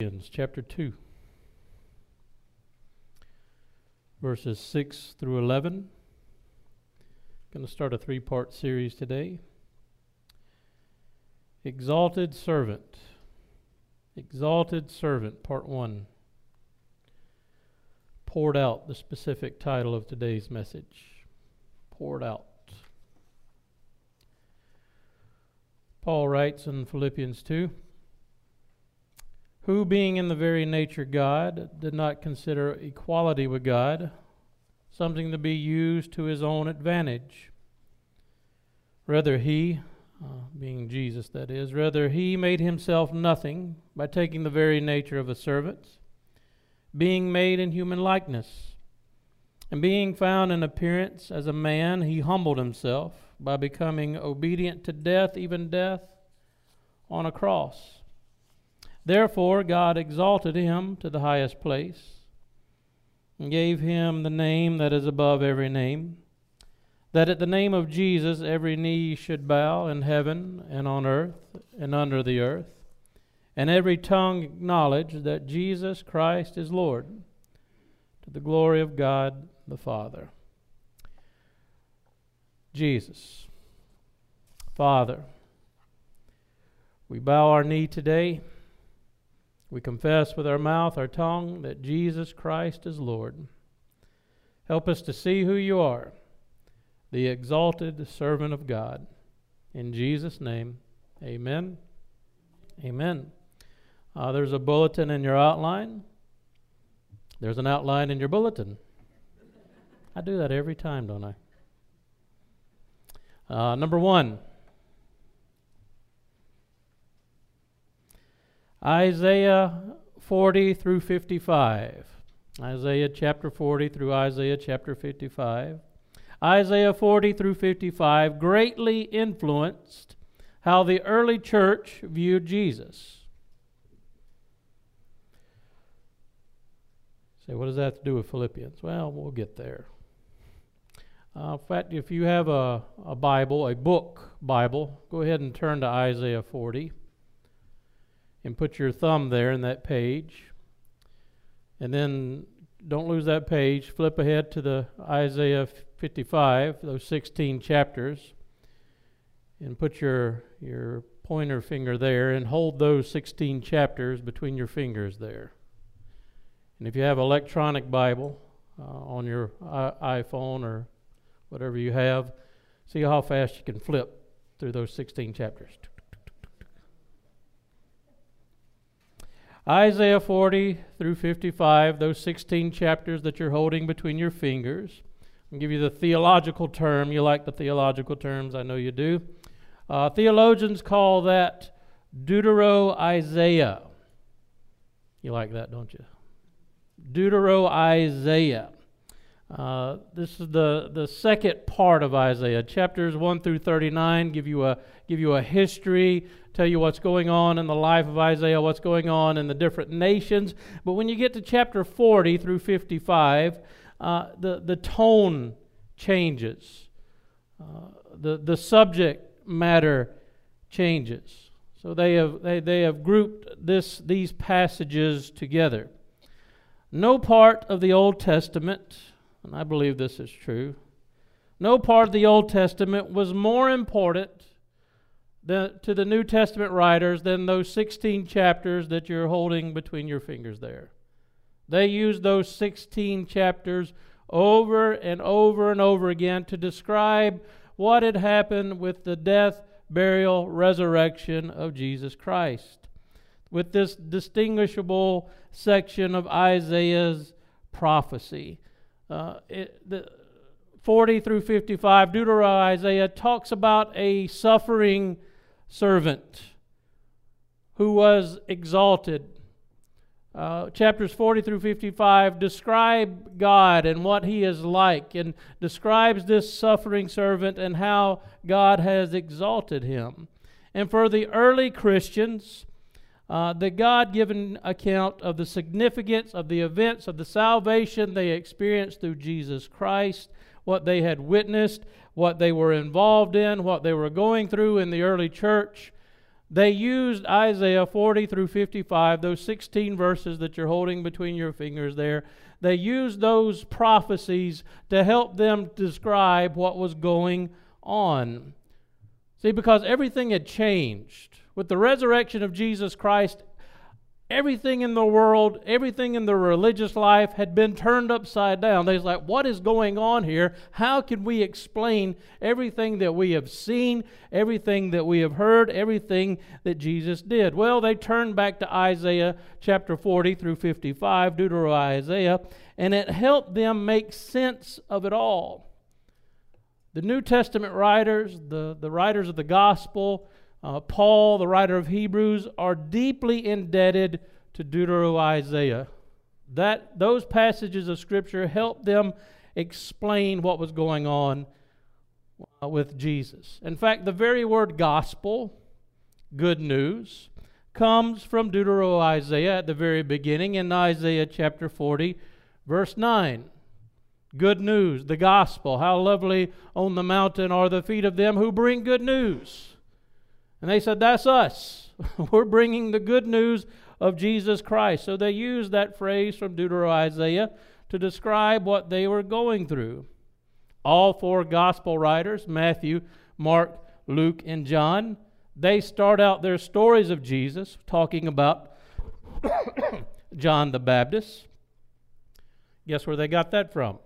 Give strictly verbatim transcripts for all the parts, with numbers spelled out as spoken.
Philippians chapter two, verses six through eleven. Going to start a three-part series today. Exalted Servant. Exalted Servant, part one. Poured out, the specific title of today's message. Poured out. Paul writes in Philippians two, who being in the very nature God, did not consider equality with God something to be used to his own advantage. Rather he, uh, being Jesus that is, rather he made himself nothing by taking the very nature of a servant, being made in human likeness. And being found in appearance as a man, he humbled himself by becoming obedient to death, even death on a cross. Therefore God exalted him to the highest place and gave him the name that is above every name, that at the name of Jesus every knee should bow in heaven and on earth and under the earth, and every tongue acknowledge that Jesus Christ is Lord, to the glory of God the Father. Jesus, Father, we bow our knee today. We confess with our mouth, our tongue, that Jesus Christ is Lord. Help us to see who you are, the exalted servant of God. In Jesus' name, amen. Amen. Uh, there's a bulletin in your outline. There's an outline in your bulletin. I do that every time, don't I? Uh, number one, Isaiah forty through fifty-five. Isaiah chapter forty through Isaiah chapter fifty-five. Isaiah forty through fifty-five greatly influenced how the early church viewed Jesus. Say, what does that have to do with Philippians? Well, we'll get there. Uh, in fact, if you have a, a Bible, a book Bible, go ahead and turn to Isaiah forty and put your thumb there in that page. And then don't lose that page. Flip ahead to the Isaiah fifty-five, those sixteen chapters, and put your, your pointer finger there and hold those sixteen chapters between your fingers there. And if you have an electronic Bible uh, on your I- iPhone or whatever you have, see how fast you can flip through those sixteen chapters. Isaiah forty through fifty-five, those sixteen chapters that you're holding between your fingers. I'll give you the theological term. You like the theological terms, I know you do. Uh, theologians call that Deutero-Isaiah. You like that, don't you? Deutero-Isaiah. Uh, this is the, the second part of Isaiah. Chapters one through thirty-nine give you a give you a history, tell you what's going on in the life of Isaiah, what's going on in the different nations. But when you get to chapter forty through fifty-five, uh, the, the tone changes. Uh, the, the subject matter changes. So they have they, they have grouped this these passages together. No part of the Old Testament, and I believe this is true, no part of the Old Testament was more important than, to the New Testament writers than those sixteen chapters that you're holding between your fingers there. They used those sixteen chapters over and over and over again to describe what had happened with the death, burial, resurrection of Jesus Christ. With this distinguishable section of Isaiah's prophecy. Uh, it, the forty through fifty-five, Deutero-Isaiah talks about a suffering servant who was exalted. Uh, chapters forty through fifty-five describe God and what he is like, and describes this suffering servant and how God has exalted him. And for the early Christians, Uh, the God-given account of the significance of the events of the salvation they experienced through Jesus Christ, what they had witnessed, what they were involved in, what they were going through in the early church. They used Isaiah forty through fifty-five, those sixteen verses that you're holding between your fingers there. They used those prophecies to help them describe what was going on. See, because everything had changed. With the resurrection of Jesus Christ, everything in the world, everything in the religious life had been turned upside down. They was like, what is going on here? How can we explain everything that we have seen, everything that we have heard, everything that Jesus did? Well, they turned back to Isaiah chapter forty through fifty-five, Deutero-Isaiah, and it helped them make sense of it all. The New Testament writers, the, the writers of the gospel, Uh, Paul, the writer of Hebrews, are deeply indebted to Deutero-Isaiah. That those passages of Scripture help them explain what was going on uh, with Jesus. In fact, the very word gospel, good news, comes from Deutero-Isaiah at the very beginning in Isaiah chapter forty, verse nine. Good news, the gospel. How lovely on the mountain are the feet of them who bring good news. And they said, that's us. We're bringing the good news of Jesus Christ. So they used that phrase from Deutero-Isaiah to describe what they were going through. All four gospel writers, Matthew, Mark, Luke, and John, they start out their stories of Jesus talking about John the Baptist. Guess where they got that from?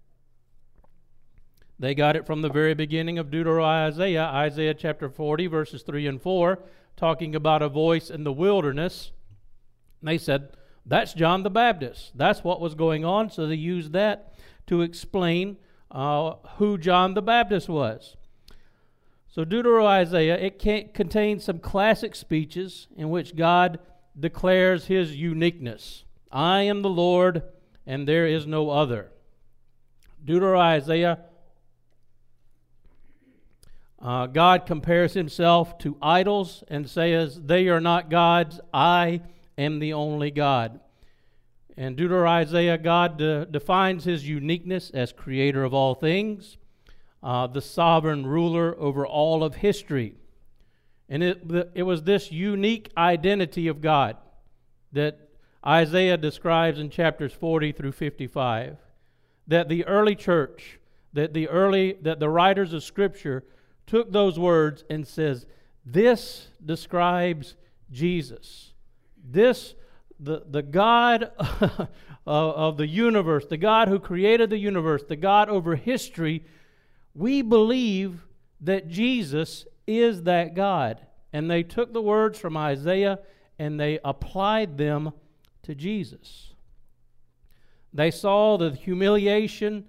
They got it from the very beginning of Deutero-Isaiah, Isaiah chapter forty, verses three and four, talking about a voice in the wilderness. And they said, that's John the Baptist. That's what was going on, so they used that to explain uh, who John the Baptist was. So Deutero-Isaiah, it contains some classic speeches in which God declares His uniqueness. I am the Lord, and there is no other. Deutero-Isaiah, Uh, God compares Himself to idols and says, they are not gods, I am the only God. In Deutero-Isaiah, God de- defines His uniqueness as creator of all things, uh, the sovereign ruler over all of history. And it, it was this unique identity of God that Isaiah describes in chapters forty through fifty-five, that the early church, that the early, that the writers of Scripture took those words and says, this describes Jesus. This, the, the God of, of the universe, the God who created the universe, the God over history, we believe that Jesus is that God. And they took the words from Isaiah and they applied them to Jesus. They saw the humiliation,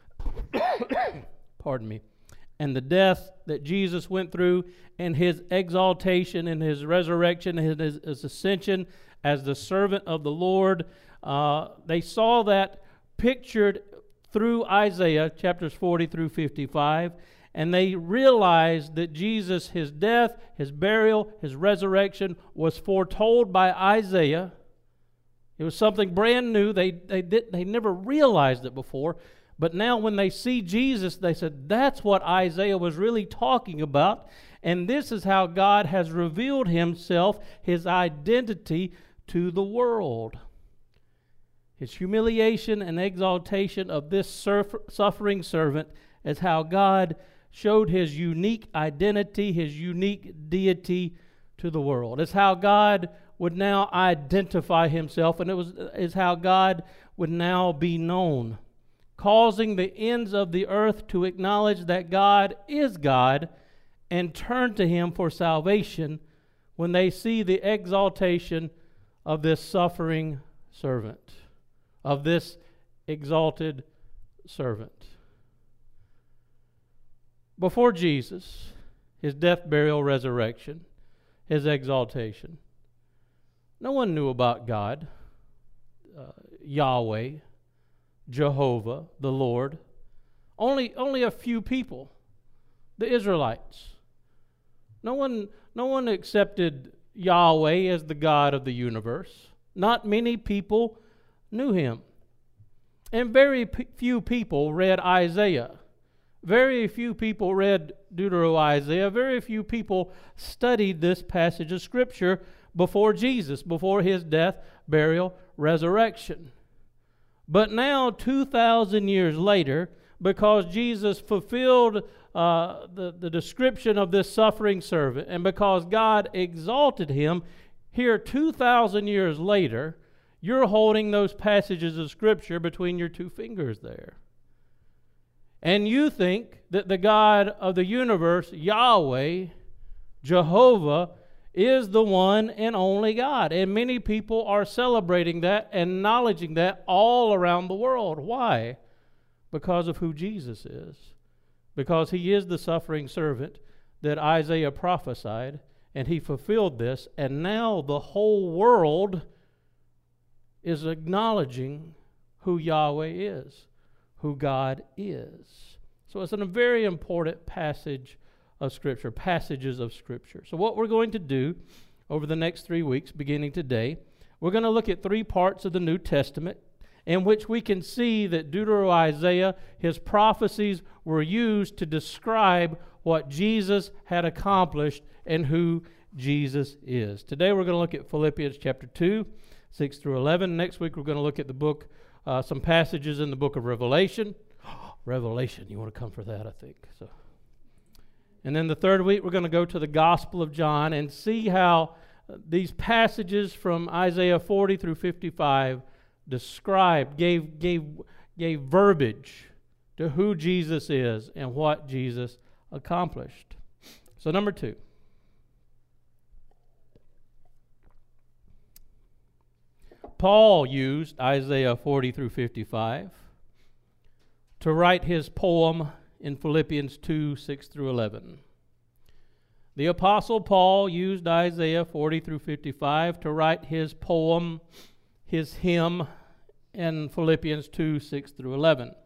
pardon me, and the death that Jesus went through, and His exaltation and His resurrection and His, His ascension as the servant of the Lord. Uh, they saw that pictured through Isaiah chapters forty through fifty-five, and they realized that Jesus, His death, His burial, His resurrection was foretold by Isaiah. It was something brand new. They, they, did, they never realized it before. But now when they see Jesus, they said, that's what Isaiah was really talking about. And this is how God has revealed Himself, His identity to the world. His humiliation and exaltation of this suffering servant is how God showed His unique identity, His unique deity to the world. It's how God would now identify Himself, and it was is how God would now be known, causing the ends of the earth to acknowledge that God is God and turn to Him for salvation when they see the exaltation of this suffering servant, of this exalted servant. Before Jesus, His death, burial, resurrection, His exaltation, no one knew about God, uh, Yahweh, Jehovah, the Lord. Only, only a few people, the Israelites. No one, no one accepted Yahweh as the God of the universe. Not many people knew Him. And very p- few people read Isaiah. Very few people read Deutero-Isaiah. Very few people studied this passage of Scripture before Jesus, before his death, burial, resurrection. But now, two thousand years later, because Jesus fulfilled uh, the, the description of this suffering servant, and because God exalted him, here two thousand years later, you're holding those passages of Scripture between your two fingers there. And you think that the God of the universe, Yahweh, Jehovah, is the one and only God. And many people are celebrating that and acknowledging that all around the world. Why? Because of who Jesus is. Because he is the suffering servant that Isaiah prophesied, and he fulfilled this, and now the whole world is acknowledging who Yahweh is, who God is. So it's a very important passage of Scripture, passages of Scripture. So what we're going to do over the next three weeks, beginning today, we're going to look at three parts of the New Testament in which we can see that Deutero-Isaiah, his prophecies were used to describe what Jesus had accomplished and who Jesus is. Today we're going to look at Philippians chapter two, six through eleven. Next week we're going to look at the book, uh, some passages in the book of Revelation. Revelation, you want to come for that, I think. So, and then the third week we're going to go to the Gospel of John and see how these passages from Isaiah forty through fifty-five described, gave, gave, gave verbiage to who Jesus is and what Jesus accomplished. So number two. Paul used Isaiah forty through fifty-five to write his poem in Philippians two, six through eleven. The Apostle Paul used Isaiah forty through fifty-five to write his poem, his hymn, in Philippians two, six through eleven.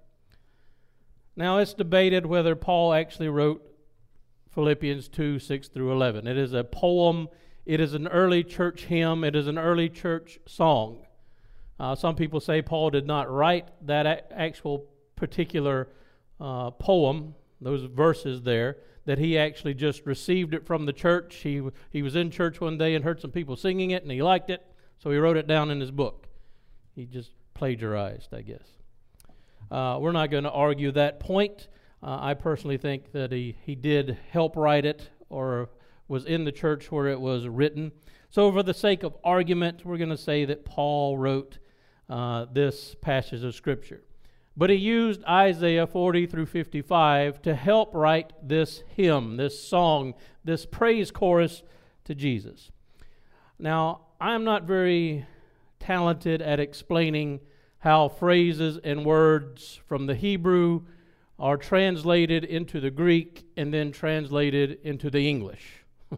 Now it's debated whether Paul actually wrote Philippians two, six through eleven. It is a poem. It is an early church hymn. It is an early church song. Uh, some people say Paul did not write that a- actual particular uh, poem, those verses there, that he actually just received it from the church. He, he was in church one day and heard some people singing it, and he liked it, so he wrote it down in his book. He just plagiarized, I guess. Uh, we're not going to argue that point. Uh, I personally think that he, he did help write it or was in the church where it was written. So for the sake of argument, we're going to say that Paul wrote uh, this passage of Scripture. But he used Isaiah forty through fifty-five to help write this hymn, this song, this praise chorus to Jesus. Now, I'm not very talented at explaining how phrases and words from the Hebrew are translated into the Greek and then translated into the English.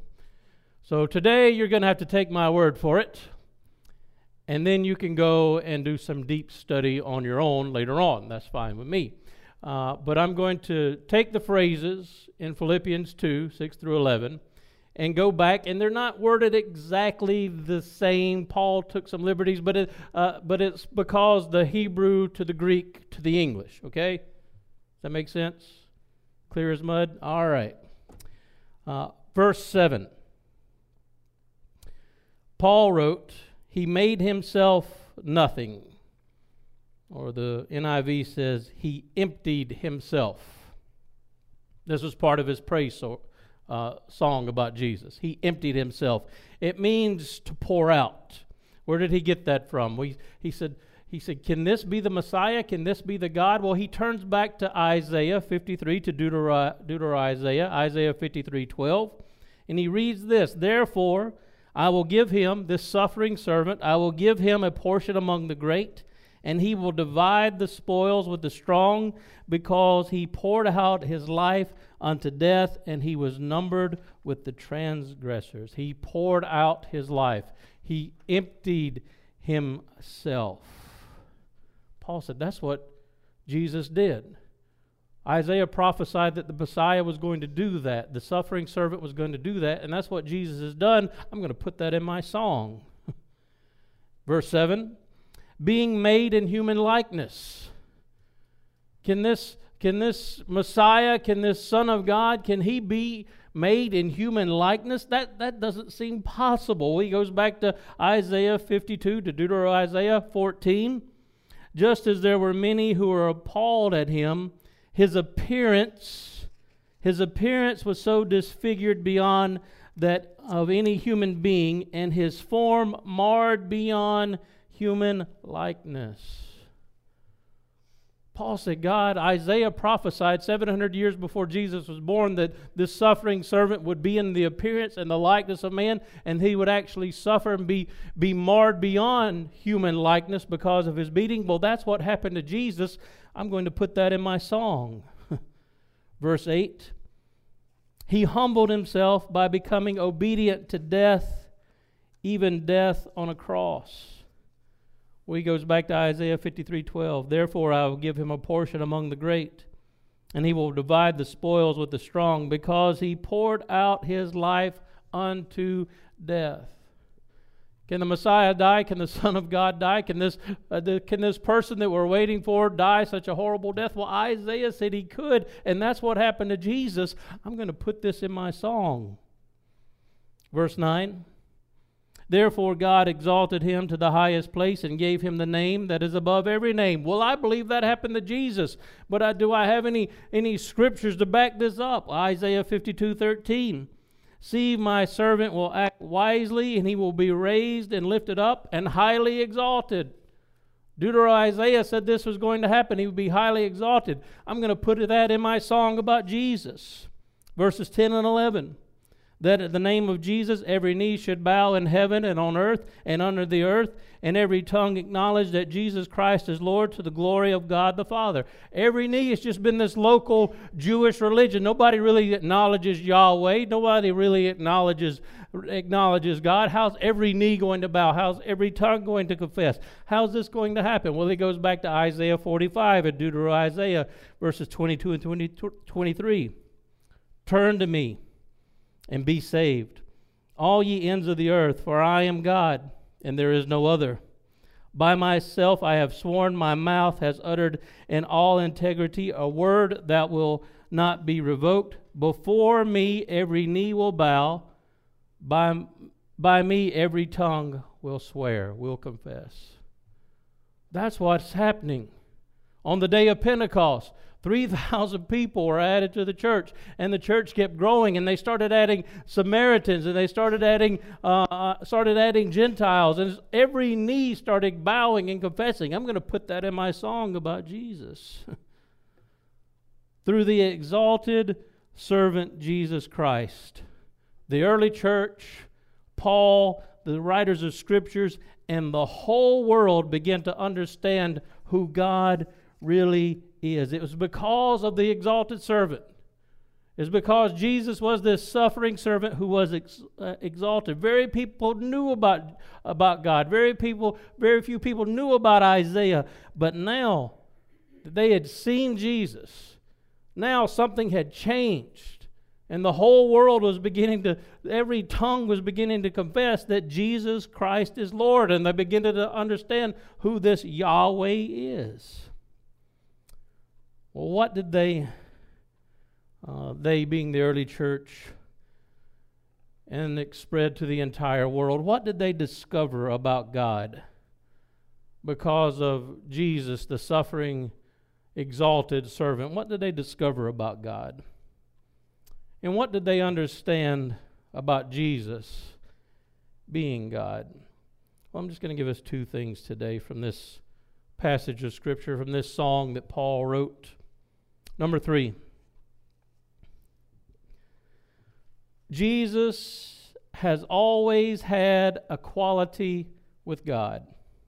So today you're going to have to take my word for it, and then you can go and do some deep study on your own later on. That's fine with me. Uh, but I'm going to take the phrases in Philippians two, six through eleven, and go back, and they're not worded exactly the same. Paul took some liberties, but it, uh, but it's because the Hebrew to the Greek to the English, okay? Does that make sense? Clear as mud? All right. Uh, verse seven. Paul wrote, he made himself nothing. Or the N I V says, he emptied himself. This was part of his praise so, uh, song about Jesus. He emptied himself. It means to pour out. Where did he get that from? We, he said, he said, can this be the Messiah? Can this be the God? Well, he turns back to Isaiah fifty-three, to Deutero, Deutero-Isaiah, Isaiah fifty-three, twelve. And he reads this, therefore, I will give him, this suffering servant, I will give him a portion among the great, and he will divide the spoils with the strong, because he poured out his life unto death, and he was numbered with the transgressors. He poured out his life. He emptied himself. Paul said that's what Jesus did. Isaiah prophesied that the Messiah was going to do that. The suffering servant was going to do that, and that's what Jesus has done. I'm going to put that in my song. Verse seven, being made in human likeness. Can this Can this Messiah, can this Son of God, can he be made in human likeness? That, that doesn't seem possible. He goes back to Isaiah fifty-two, to Deuteronomy Isaiah fourteen. Just as there were many who were appalled at him, his appearance, his appearance was so disfigured beyond that of any human being, and his form marred beyond human likeness. Paul said, God, Isaiah prophesied seven hundred years before Jesus was born that this suffering servant would be in the appearance and the likeness of man, and he would actually suffer and be, be marred beyond human likeness because of his beating. Well, that's what happened to Jesus. I'm going to put that in my song. Verse eight, he humbled himself by becoming obedient to death, even death on a cross. Well, he goes back to Isaiah fifty-three twelve. Therefore I will give him a portion among the great, and he will divide the spoils with the strong, because he poured out his life unto death. Can the Messiah die? Can the Son of God die? Can this, uh, the, can this person that we're waiting for die such a horrible death? Well, Isaiah said he could, and that's what happened to Jesus. I'm going to put this in my song. Verse nine. Therefore God exalted him to the highest place and gave him the name that is above every name. Well, I believe that happened to Jesus, but I, do I have any, any scriptures to back this up? Isaiah fifty-two thirteen. See, my servant will act wisely, and he will be raised and lifted up and highly exalted. Deuteronomy Isaiah said this was going to happen. He would be highly exalted. I'm going to put that in my song about Jesus. Verses ten and eleven. That at the name of Jesus every knee should bow in heaven and on earth and under the earth, and every tongue acknowledge that Jesus Christ is Lord, to the glory of God the Father. Every knee has just been this local Jewish religion. Nobody really acknowledges Yahweh. Nobody really acknowledges acknowledges God. How's every knee going to bow? How's every tongue going to confess? How's this going to happen? Well, it goes back to Isaiah forty-five and Deuteronomy Isaiah verses twenty-two and twenty-three. Turn to me and be saved, all ye ends of the earth, for I am God, and there is no other. By myself I have sworn, my mouth has uttered in all integrity a word that will not be revoked. Before me every knee will bow, by, by me every tongue will swear, will confess. That's what's happening. On the day of Pentecost, three thousand people were added to the church, and the church kept growing, and they started adding Samaritans, and they started adding uh, started adding Gentiles, and every knee started bowing and confessing. I'm going to put that in my song about Jesus. Through the exalted servant Jesus Christ, the early church, Paul, the writers of Scriptures, and the whole world began to understand who God really is. It was because of the exalted servant. It's because Jesus was this suffering servant who was ex, uh, exalted. Very people knew about, about God. Very people, very few people knew about Isaiah. But now that they had seen Jesus, now something had changed. And the whole world was beginning to, every tongue was beginning to confess that Jesus Christ is Lord. And they began to understand who this Yahweh is. Well, what did they, uh, they being the early church, and it spread to the entire world, what did they discover about God because of Jesus, the suffering, exalted servant? What did they discover about God? And what did they understand about Jesus being God? Well, I'm just going to give us two things today from this passage of Scripture, from this song that Paul wrote. Number three, Jesus has always had equality with God.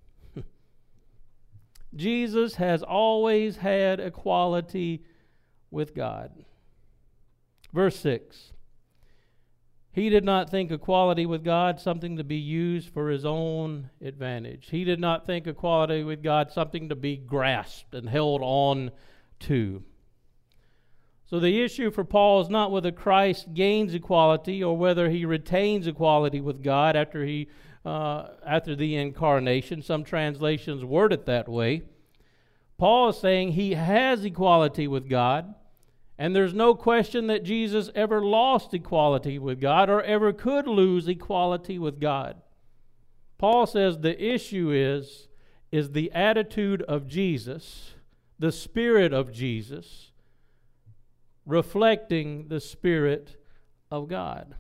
Jesus has always had equality with God. Verse six, he did not think equality with God something to be used for his own advantage. He did not think equality with God something to be grasped and held on to. So the issue for Paul is not whether Christ gains equality or whether he retains equality with God after he uh, after the incarnation. Some translations word it that way. Paul is saying he has equality with God, and there's no question that Jesus ever lost equality with God or ever could lose equality with God. Paul says the issue is, is the attitude of Jesus, the Spirit of Jesus, reflecting the Spirit of God.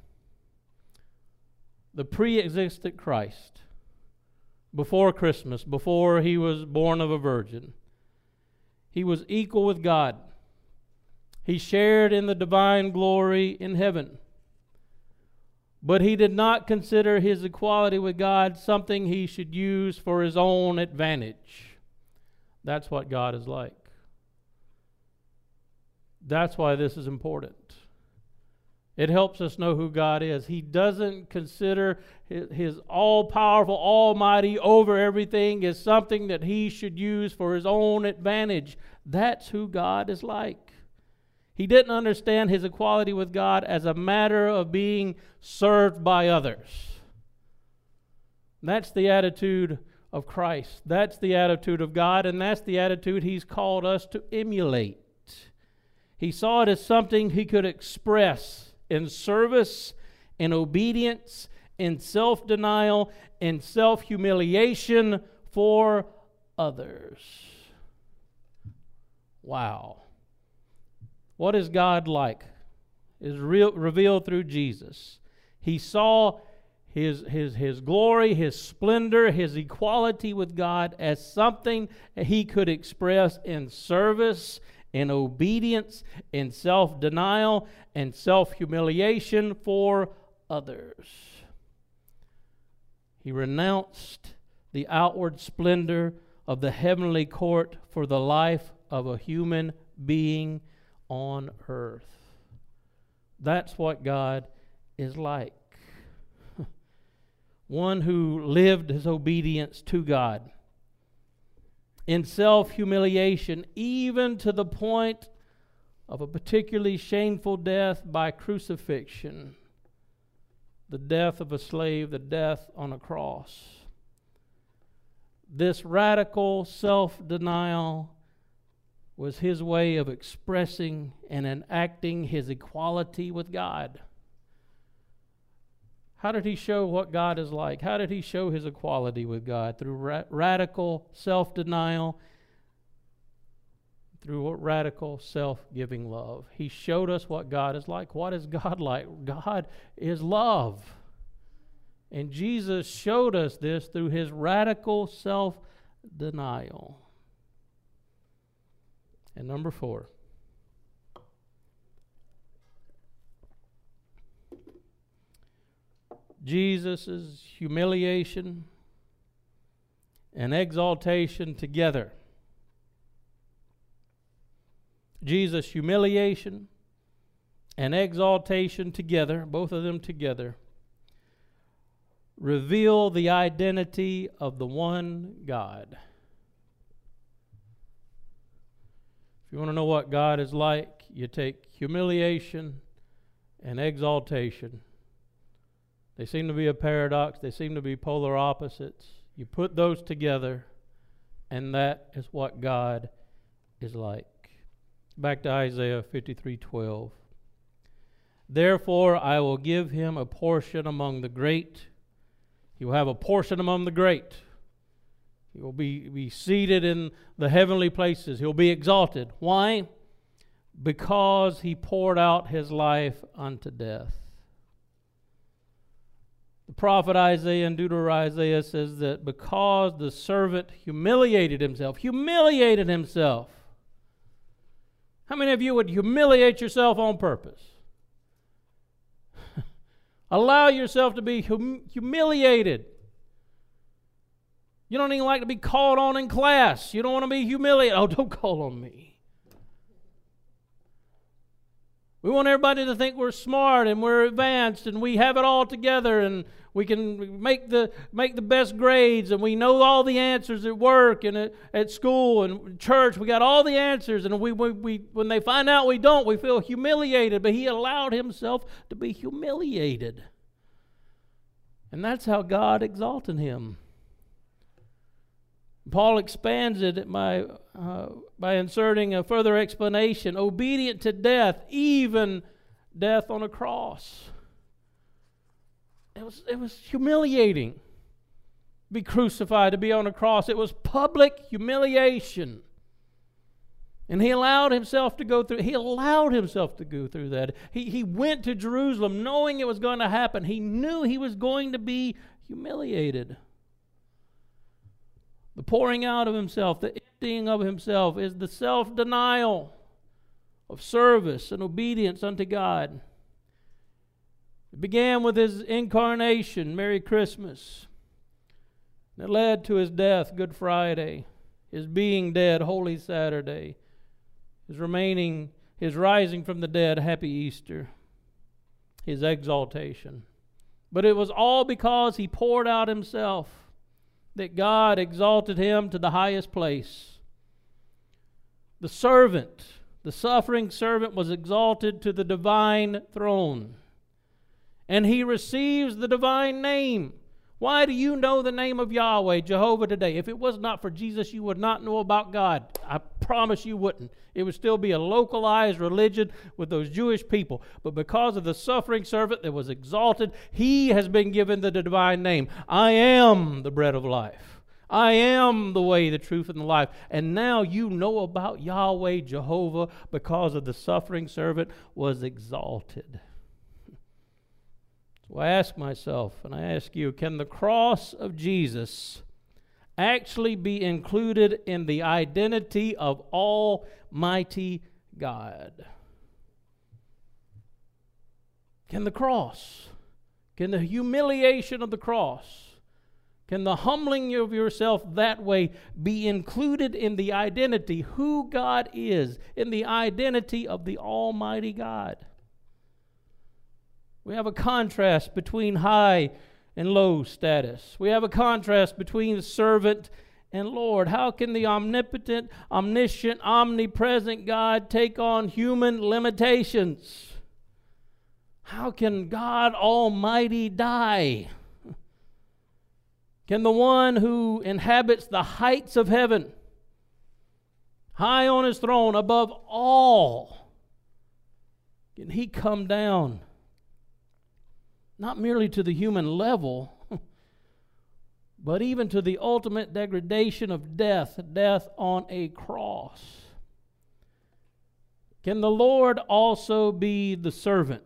The pre-existent Christ, before Christmas, before he was born of a virgin, he was equal with God. He shared in the divine glory in heaven. But he did not consider his equality with God something he should use for his own advantage. That's what God is like. That's why this is important. It helps us know who God is. He doesn't consider his, his all-powerful, almighty, over everything as something that he should use for his own advantage. That's who God is like. He didn't understand his equality with God as a matter of being served by others. That's the attitude of Christ. That's the attitude of God, and that's the attitude he's called us to emulate. He saw it as something he could express in service, in obedience, in self-denial, in self-humiliation for others. Wow. What is God like? Is real, revealed through Jesus. He saw his, his, his glory, his splendor, his equality with God as something he could express in service, in obedience, in self-denial, and self-humiliation for others. He renounced the outward splendor of the heavenly court for the life of a human being on earth. That's what God is like. One who lived his obedience to God in self-humiliation, even to the point of a particularly shameful death by crucifixion, the death of a slave, the death on a cross. This radical self-denial was his way of expressing and enacting his equality with God. How did he show what God is like? How did he show his equality with God? Through ra- radical self-denial, through radical self-giving love. He showed us what God is like. What is God like? God is love. And Jesus showed us this through his radical self-denial. And number four, Jesus' humiliation and exaltation together. Jesus' humiliation and exaltation together, both of them together, reveal the identity of the one God. If you want to know what God is like, you take humiliation and exaltation. They seem to be a paradox. They seem to be polar opposites. You put those together, and that is what God is like. Back to Isaiah fifty-three twelve. Therefore I will give him a portion among the great. He will have a portion among the great. He will be, be seated in the heavenly places. He'll be exalted. Why? Because he poured out his life unto death. The prophet Isaiah in Deuteronomy Isaiah says that because the servant humiliated himself, humiliated himself. How many of you would humiliate yourself on purpose? Allow yourself to be hum- humiliated. You don't even like to be called on in class. You don't want to be humiliated. Oh, don't call on me. We want everybody to think we're smart and we're advanced and we have it all together and we can make the make the best grades and we know all the answers at work and at, at school and church. We got all the answers, and we, we, we when they find out we don't, we feel humiliated. But he allowed himself to be humiliated. And that's how God exalted him. Paul expands it by, uh, by inserting a further explanation. Obedient to death, even death on a cross. It was, it was humiliating to be crucified, to be on a cross. It was public humiliation. And he allowed himself to go through, he allowed himself to go through that. He, he went to Jerusalem knowing it was going to happen. He knew he was going to be humiliated. The pouring out of himself, the emptying of himself is the self-denial of service and obedience unto God. It began with his incarnation, Merry Christmas. It led to his death, Good Friday. His being dead, Holy Saturday. His remaining, his rising from the dead, Happy Easter. His exaltation. But it was all because he poured out himself that God exalted him to the highest place. The servant, the suffering servant, was exalted to the divine throne. And he receives the divine name. Why do you know the name of Yahweh, Jehovah, today? If it was not for Jesus, you would not know about God. I promise you wouldn't. It would still be a localized religion with those Jewish people. But because of the suffering servant that was exalted, he has been given the divine name. I am the bread of life. I am the way, the truth, and the life. And now you know about Yahweh, Jehovah, because of the suffering servant was exalted. So I ask myself, and I ask you, can the cross of Jesus actually be included in the identity of Almighty God? Can the cross, can the humiliation of the cross, can the humbling of yourself that way be included in the identity, who God is, in the identity of the Almighty God? We have a contrast between high and low status. We have a contrast between the servant and Lord. How can the omnipotent, omniscient, omnipresent God take on human limitations? How can God Almighty die? Can the one who inhabits the heights of heaven, high on his throne above all, can he come down? Not merely to the human level, but even to the ultimate degradation of death, death on a cross. Can the Lord also be the servant?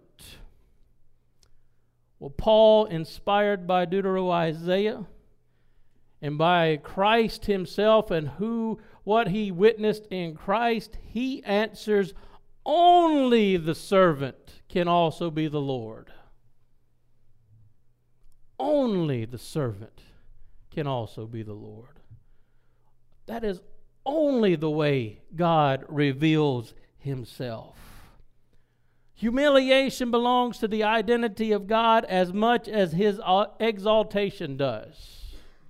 Well, Paul, inspired by Deutero-Isaiah and by Christ himself and who, what he witnessed in Christ, he answers, only the servant can also be the Lord. Only the servant can also be the Lord. That is only the way God reveals himself. Humiliation belongs to the identity of God as much as his exaltation does.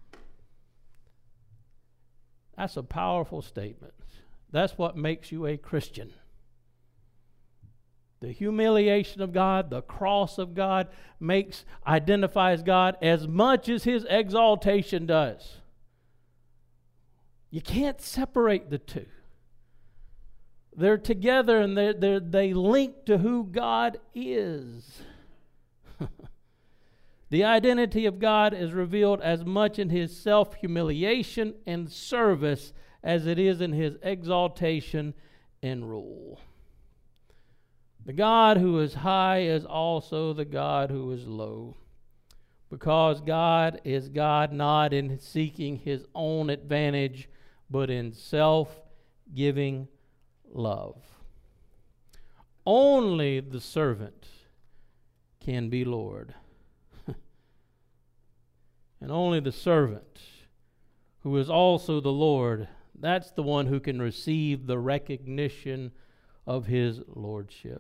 That's a powerful statement. That's what makes you a Christian. The humiliation of God, the cross of God, makes, identifies God as much as his exaltation does. You can't separate the two. They're together and they're, they're, they link to who God is. The identity of God is revealed as much in his self-humiliation and service as it is in his exaltation and rule. The God who is high is also the God who is low, because God is God not in seeking his own advantage, but in self-giving love. Only the servant can be Lord. And only the servant, who is also the Lord, that's the one who can receive the recognition of his lordship.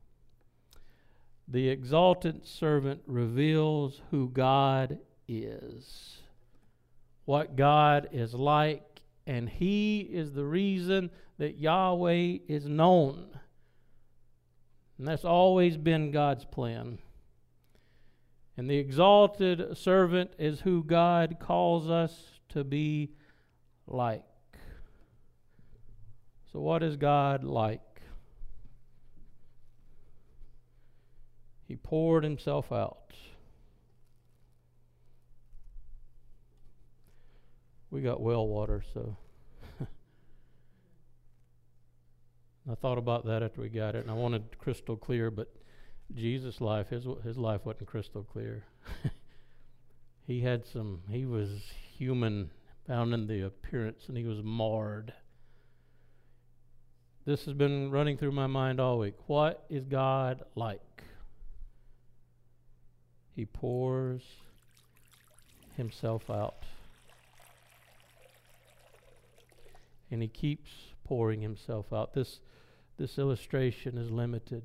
The exalted servant reveals who God is, what God is like, and he is the reason that Yahweh is known. And that's always been God's plan. And the exalted servant is who God calls us to be like? So what is God like? He poured himself out. We got well water, so I thought about that after we got it, and I wanted crystal clear, but Jesus' life, his his life wasn't crystal clear. He had some, he was human, found in the appearance, and he was marred. This has been running through my mind all week. What is God like? He pours himself out. And he keeps pouring himself out. This, this illustration is limited.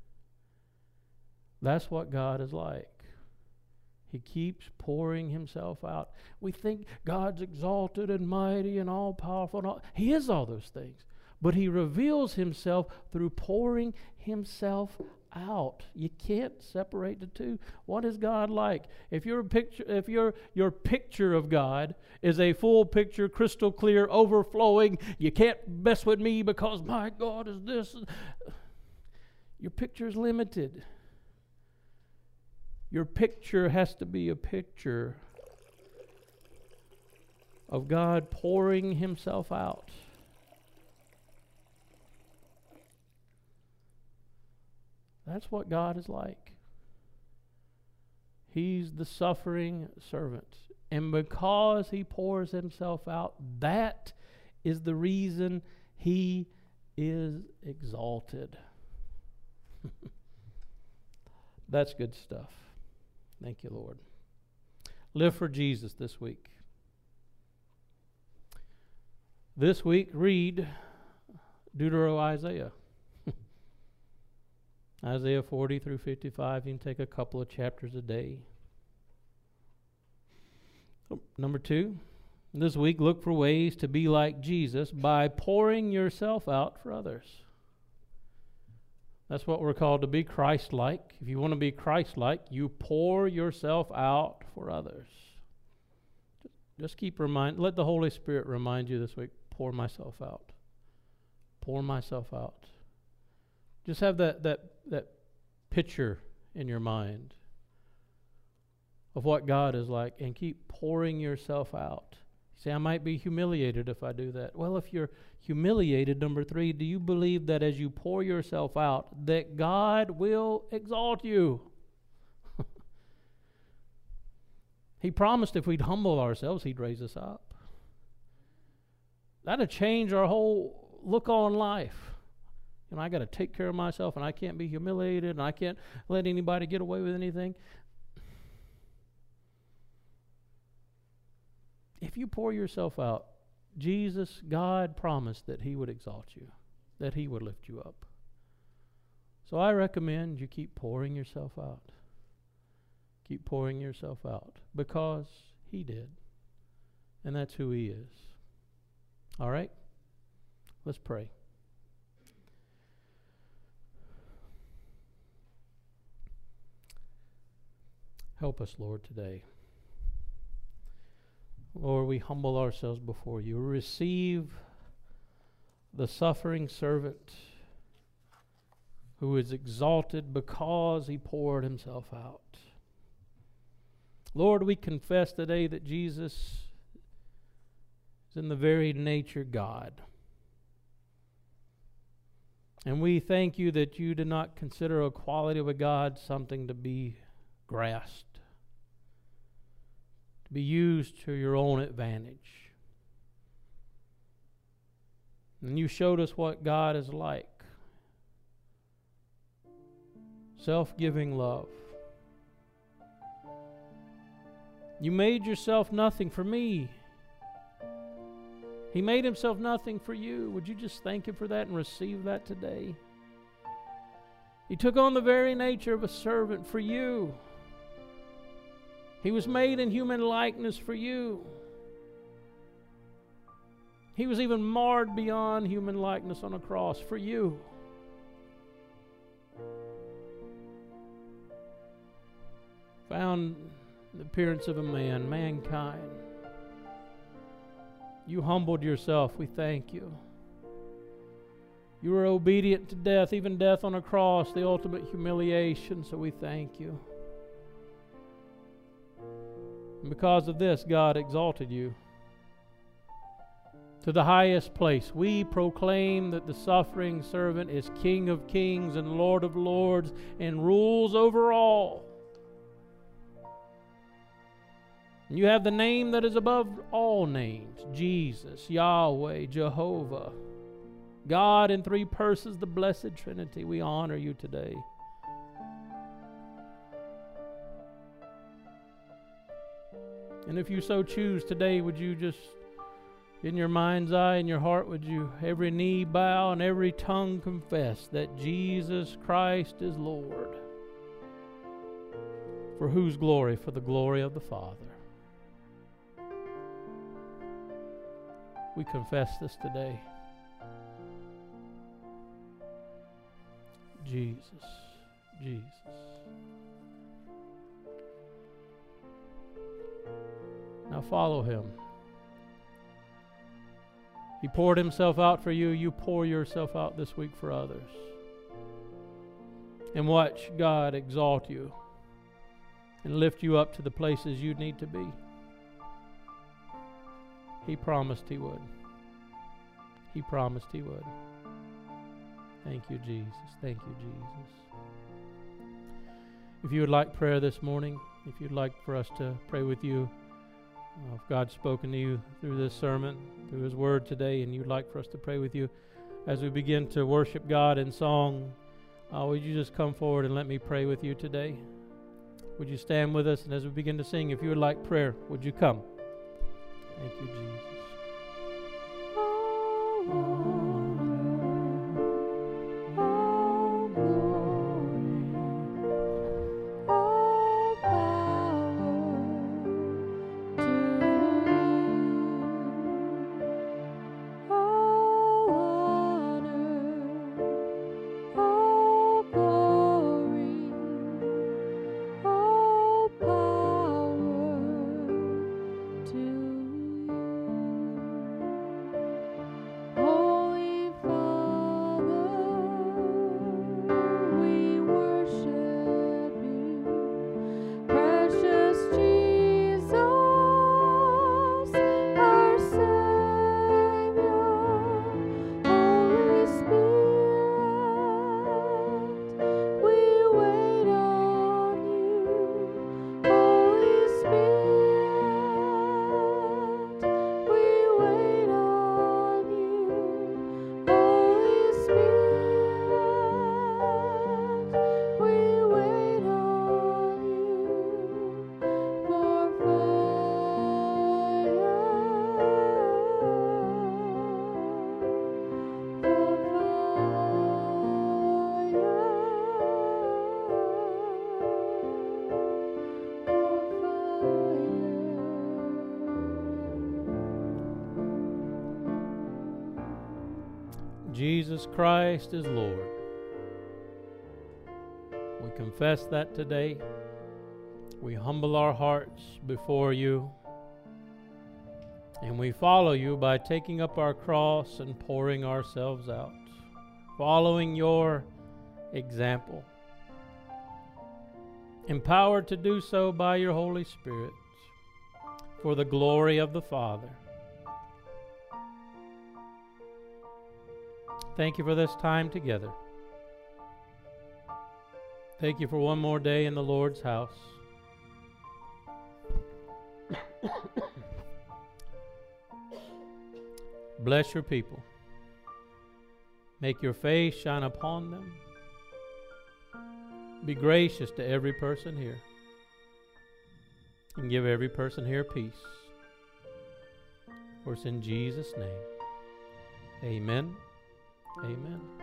That's what God is like. He keeps pouring himself out. We think God's exalted and mighty and all-powerful. And all. He is all those things. But he reveals himself through pouring himself out. You can't separate the two. What is God like? If your picture, if your your picture of God is a full picture, crystal clear, overflowing, you can't mess with me because my God is this. Your picture is limited. Your picture has to be a picture of God pouring himself out. That's what God is like. He's the suffering servant. And because he pours himself out, that is the reason he is exalted. That's good stuff. Thank you, Lord. Live for Jesus this week. This week, read Deutero Isaiah. Isaiah forty through fifty-five. You can take a couple of chapters a day. Number two, this week, look for ways to be like Jesus by pouring yourself out for others. That's what we're called, to be Christ-like. If you want to be Christ-like, you pour yourself out for others. Just keep remind. Let the Holy Spirit remind you this week, pour myself out. Pour myself out. Just have that, that, that picture in your mind of what God is like, and keep pouring yourself out. You say, I might be humiliated if I do that. Well, if you're humiliated, number three, do you believe that as you pour yourself out, that God will exalt you? He promised if we'd humble ourselves, he'd raise us up. That'd change our whole look on life. You know, I got to take care of myself, and I can't be humiliated, and I can't let anybody get away with anything. If you pour yourself out, Jesus, God promised that he would exalt you, that he would lift you up. So I recommend you keep pouring yourself out. Keep pouring yourself out, because he did, and that's who he is. All right? Let's pray. Help us, Lord, today. Lord, we humble ourselves before you. Receive the suffering servant who is exalted because he poured himself out. Lord, we confess today that Jesus is in the very nature God. And we thank you that you did not consider equality with God something to be grasped, to be used to your own advantage. And you showed us what God is like. Self-giving love. You made yourself nothing for me. He made himself nothing for you. Would you just thank him for that and receive that today? He took on the very nature of a servant for you. He was made in human likeness for you. He was even marred beyond human likeness on a cross for you. Found the appearance of a man, mankind. You humbled yourself. We thank you. You were obedient to death, even death on a cross, the ultimate humiliation, so we thank you. And because of this, God exalted you to the highest place. We proclaim that the suffering servant is King of kings and Lord of lords and rules over all. And you have the name that is above all names, Jesus, Yahweh, Jehovah, God in three persons, the blessed Trinity. We honor you today. And if you so choose today, would you just, in your mind's eye, in your heart, would you every knee bow and every tongue confess that Jesus Christ is Lord? For whose glory? For the glory of the Father. We confess this today. Jesus, Jesus. Now follow him. He poured himself out for you. You pour yourself out this week for others. And watch God exalt you and lift you up to the places you need to be. He promised he would. He promised he would. Thank you, Jesus. Thank you, Jesus. If you would like prayer this morning, if you'd like for us to pray with you, uh, if God's spoken to you through this sermon, through his word today, and you'd like for us to pray with you as we begin to worship God in song, uh, would you just come forward and let me pray with you today? Would you stand with us? And as we begin to sing, if you would like prayer, would you come? Thank you, Jesus. Oh, Jesus Christ is Lord. We confess that today. We humble our hearts before you. And we follow you by taking up our cross and pouring ourselves out, following your example. Empowered to do so by your Holy Spirit for the glory of the Father. Thank you for this time together. Thank you for one more day in the Lord's house. Bless your people. Make your face shine upon them. Be gracious to every person here. And give every person here peace. For it's in Jesus' name. Amen. Amen.